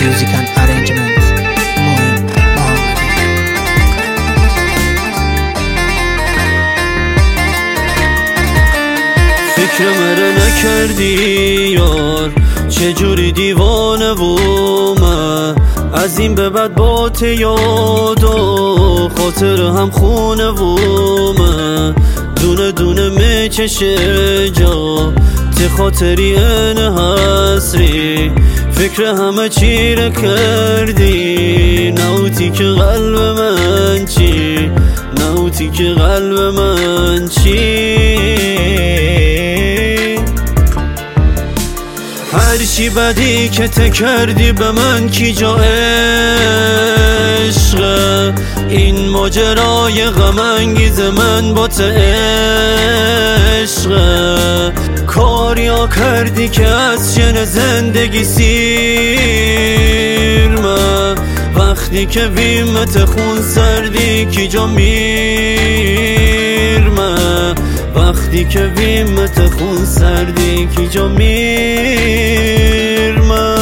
Music and arrangement Moin Mohammadi. فکر مرا نکردی یار، چجوری دیوانه بومه از این به بعد با ته یاد و خاطر هم خونه بومه دونه دونه میکشه جا ته خاطری این حسری فکر همه چی را کردی نوتی که قلب من چی نوتی که قلب من چی هرچی بدی که ته کردی به من کی جا عشقه این ماجرای غم انگیز من با ته عشقه کاریا کردی که از شن زندگی سیرمه وقتی که ویمت خون سردی کی جا میرمه وقتی که ویمت خون سردی کی جا میرمه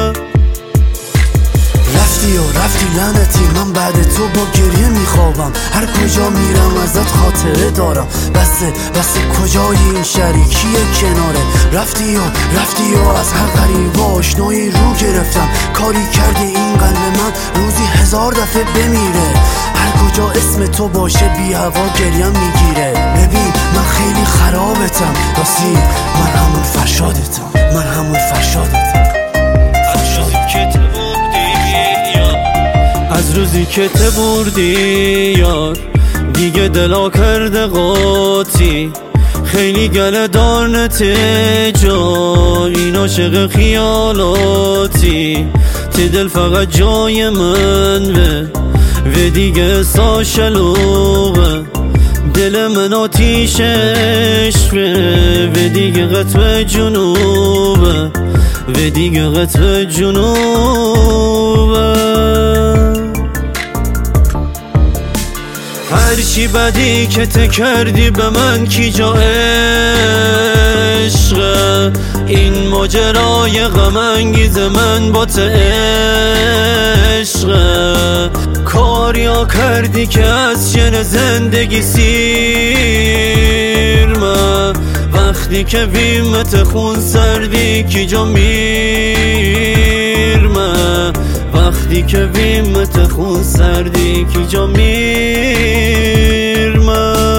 رفتی لعنتی من بعد تو با گریه میخوابم هر کجا میرم ازت خاطره دارم بس کجای این شریکیه کناره رفتی و از هر غریب آشنایی رو گرفتم کاری کردی این قلب من روزی 1000 دفعه بمیره هر کجا اسم تو باشه بی هوا گریم میگیره ببین من خیلی خرابتم راستی من همون فرشادتم از روزی که ته بردی یار دیگه دلا کرده قاطی خیلی گله دار نته جا این عاشق خیالاتی ته دل فقط جای من و دیگه سا شلوغه دل من آتیش عشقه و دیگه قطب جنوبه و دیگه قطب جنوبه هرچی بدی که ته کردی به من کی جا عشقه این ماجرای غم انگیز من با ته عشقه کاریا کردی که از شن زندگی سیرمه وقتی که ویمت خون سردی کی جا میرمه وقتی که ویمت خون سردی کی جا میرمه